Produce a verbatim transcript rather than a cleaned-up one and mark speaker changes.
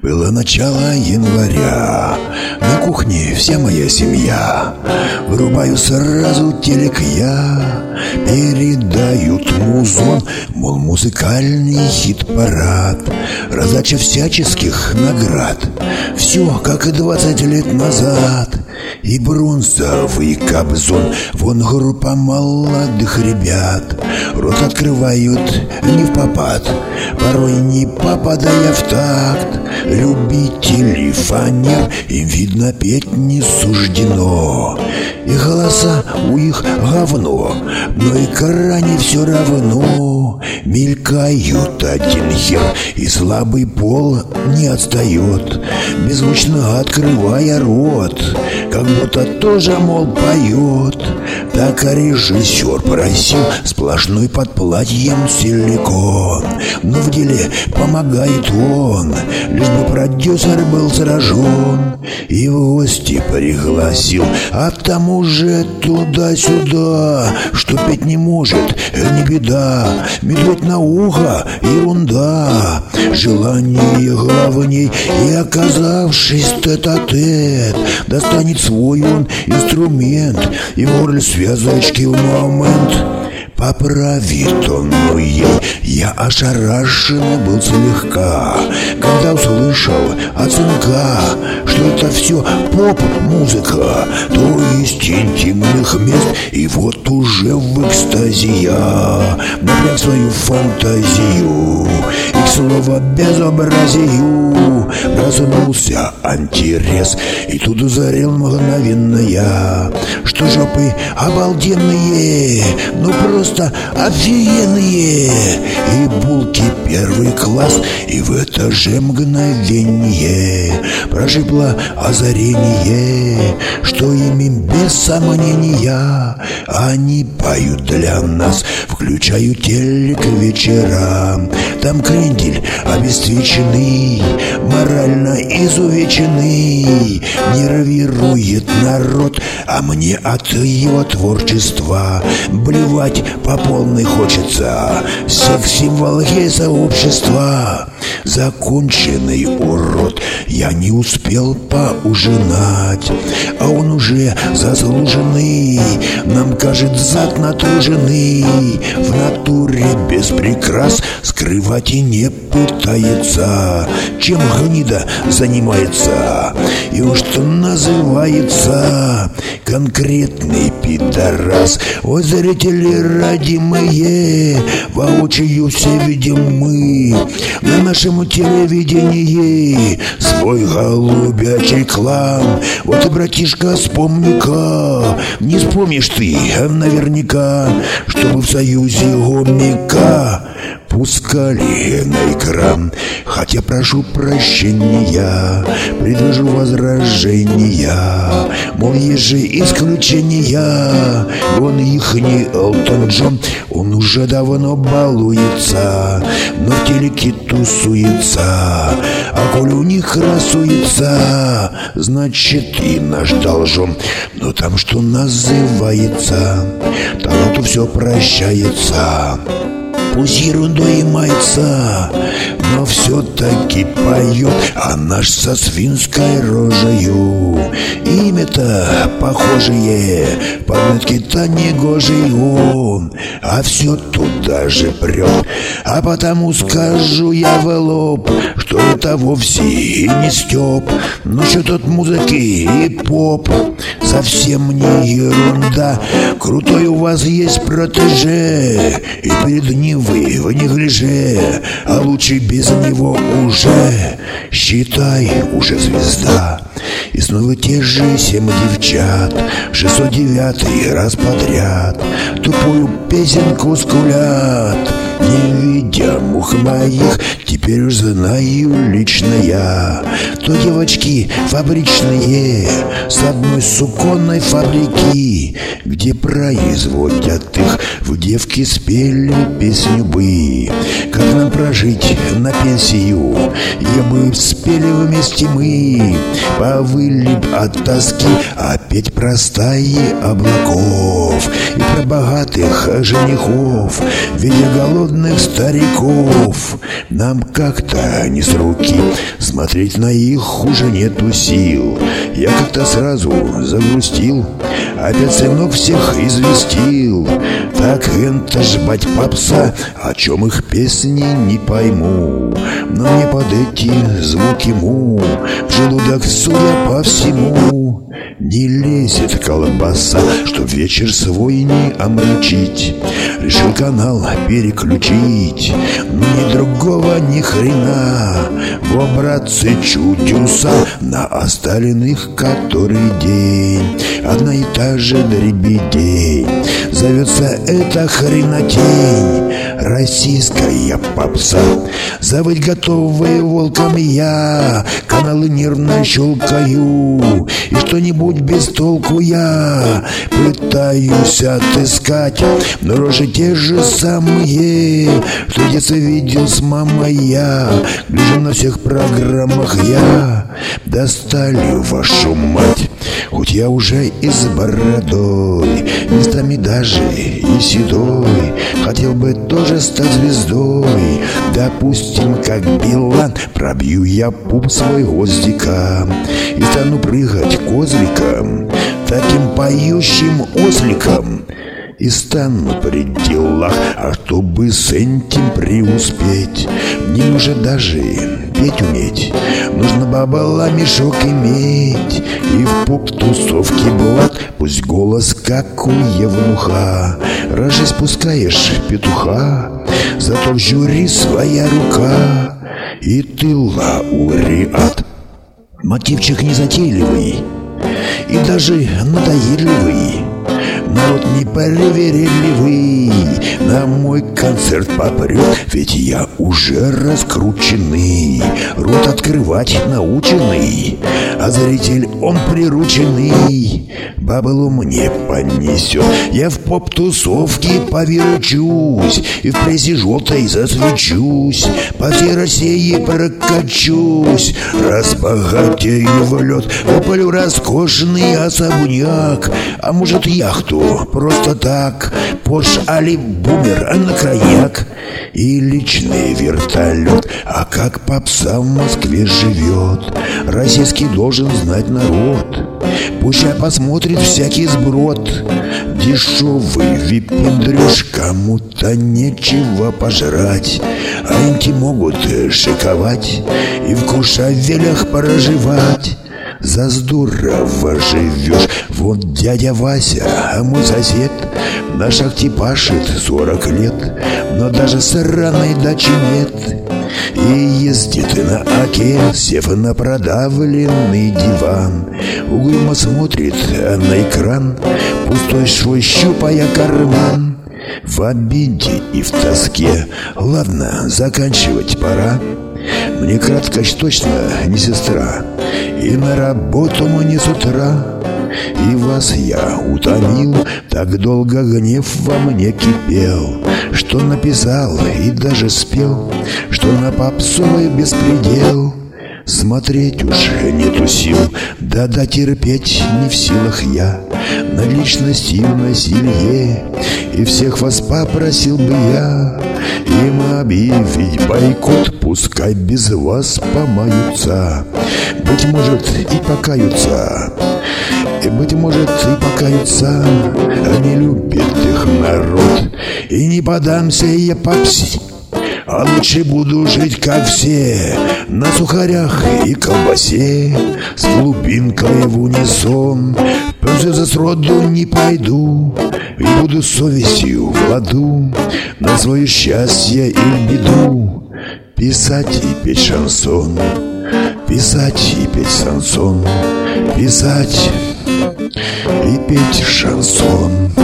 Speaker 1: Было начало января, на кухне вся моя семья. Вырубаю сразу телек я, передают музон, мол, музыкальный хит-парад, раздача всяческих наград. Все, как и двадцать лет назад. И бронзовый кобзон, вон группа молодых ребят рот открывают не впопад, порой не попадая в такт. Любители фанер, им видно петь не суждено, и голоса у их говно, но экране все равно мелькают один хер, и слабый пол не отстает, беззвучно открывая рот, как будто тоже, мол, поет. Так а режиссер просил сплошной под платьем силикон, но в деле помогает он, лишь бы продюсер был сражен и в гости пригласил, а там уже туда-сюда, что петь не может, не беда, медведь на ухо, ерунда, желание главней, и оказавшись тет-а-тет, достанет свой он инструмент и в горле связочки в момент поправит он, но ей я ошарашен был слегка, когда услышал от сынка, что это все поп-музыка, то есть интимных мест. И вот уже в экстазе я напряг свою фантазию и, к слову, безобразию проснулся антирез. И тут узарел мгновенно я, что жопы обалденные, ну просто офигенные, и булки первый класс. И в это же мгновение прошибло озарение, что ими без сомнения они поют для нас. Включаю телек вечерам, там крендель обесцвеченный, морально изувеченный, нервирует народ, а мне от его творчества блевать по полной хочется. Секс-символ гей-сообщества, законченный урод. Я не успел поужинать, а он уже заслуженный, нам кажет зад натруженный, в натуре без прикрас, скрывать и не пытается, чем гнида занимается, и уж что называется конкретный пидорас. Ой, зрители родимые, воочию все видим мы на нашем телевидении свой голубячий клан. Вот и, братишка, вспомни-ка, не вспомнишь ты наверняка, чтобы в союзе гомика пускали на экран. Хотя прошу прощения, предложу возражения, мол, есть же исключения. Вон ихний Элтон Джон, он уже давно балуется, но в телеке тусуется, а коль у них красуется, значит и наш должен. Но там что называется, таланту все прощается, пусть ерундой и мается, но все-таки поет, а наш со свинской рожею. Имя-то похожее, подметки-то негожий он, а все туда же прет. А потому скажу я в лоб, что это вовсе и не стёб. Ну что тут музыки и поп, совсем не ерунда. Крутой у вас есть протеже, и перед ним вы в неглиже, а лучше без него уже, считай, уже звезда. И снова те же семь девчат в шестьсот девятый раз подряд тупую песенку скулят, не видя мух моих. Теперь уж знаю лично я, то девочки фабричные с одной суконной фабрики, где производят их в девки спели песню бы. Как нам прожить на пенсию, я бы спели вместе мы, повыли б от тоски опять простые облаков. слов и про богатых женихов, видя голодных стариков. Нам как-то не с руки, смотреть на их уже нету сил. Я как-то сразу загрустил, опять сынок всех известил. Так это ж бать попса, о чем их песни не пойму. Но мне под эти звуки му в желудок, судя по всему, не лезет колбаса, чтоб вечер свой не омрачить. Решил канал переключить, но ни другого ни хрена. Во, братцы, чудеса на остальных который день. Одна и та же дребедень, зовется эта хренотень российская попса. Завыть готовые волком я, каналы нервно щелкаю, и что-нибудь без толку я пытаюсь отыскать, но рожи те же самые, что в детстве видел с мамой я. Гляжу на всех программах я, достали вашу мать. Хоть я уже и с бородой, местами даже и седой, хотел бы тоже стать звездой. Допустим, как Билан, пробью я пуп свой гвоздика и стану прыгать козликом, таким поющим осликом. И стану при делах, а чтобы с этим преуспеть, не нужно даже петь уметь, нужно бабала мешок иметь. И в поп-тусовке блат, пусть голос как у евнуха, рожи спускаешь петуха, зато в жюри своя рука. И ты лауреат. Мотивчик незатейливый и даже надоедливый. Народ непривередливый на мой концерт попрет, ведь я уже раскрученный, рот открывать наученный, а зритель он прирученный. Бабло мне понесет, я в поп-тусовке поверчусь и в прессе желтой засвечусь, по всей России прокачусь, разбогатею в лед, куплю роскошный особняк, а может яхту просто так, Порш али бумер на краяк и личный вертолет. А как попса в Москве живет, российский должен знать народ. Пусть посмотрит всякий сброд, дешевый випендрюш, кому-то нечего пожрать, а инки могут шиковать и в куршавелях проживать. За здорово живешь. Вот дядя Вася, а мой сосед, на шахте пашет сорок лет, но даже сраной дачи нет. И ездит на оке, сев на продавленный диван, угрюмо смотрит на экран, пустой свой щупая карман. В обиде и в тоске, ладно, заканчивать пора. Мне краткость точно не сестра, и на работу мне с утра. И вас я утомил, так долго гнев во мне кипел, что написал и даже спел, что на попсовый беспредел смотреть уже нету сил, да-да, терпеть не в силах я над личностью насилие. И всех вас попросил бы я им объявить бойкот, пускай без вас помаются, быть может и покаются, и быть может и покаются. Не любит их народ, и не подамся я попси, а лучше буду жить, как все, на сухарях и колбасе, с глубинкой в унисон. Просто за сроду не пойду, и буду совестью в ладу на свое счастье и беду писать и петь шансон, писать и петь шансон, писать и петь шансон.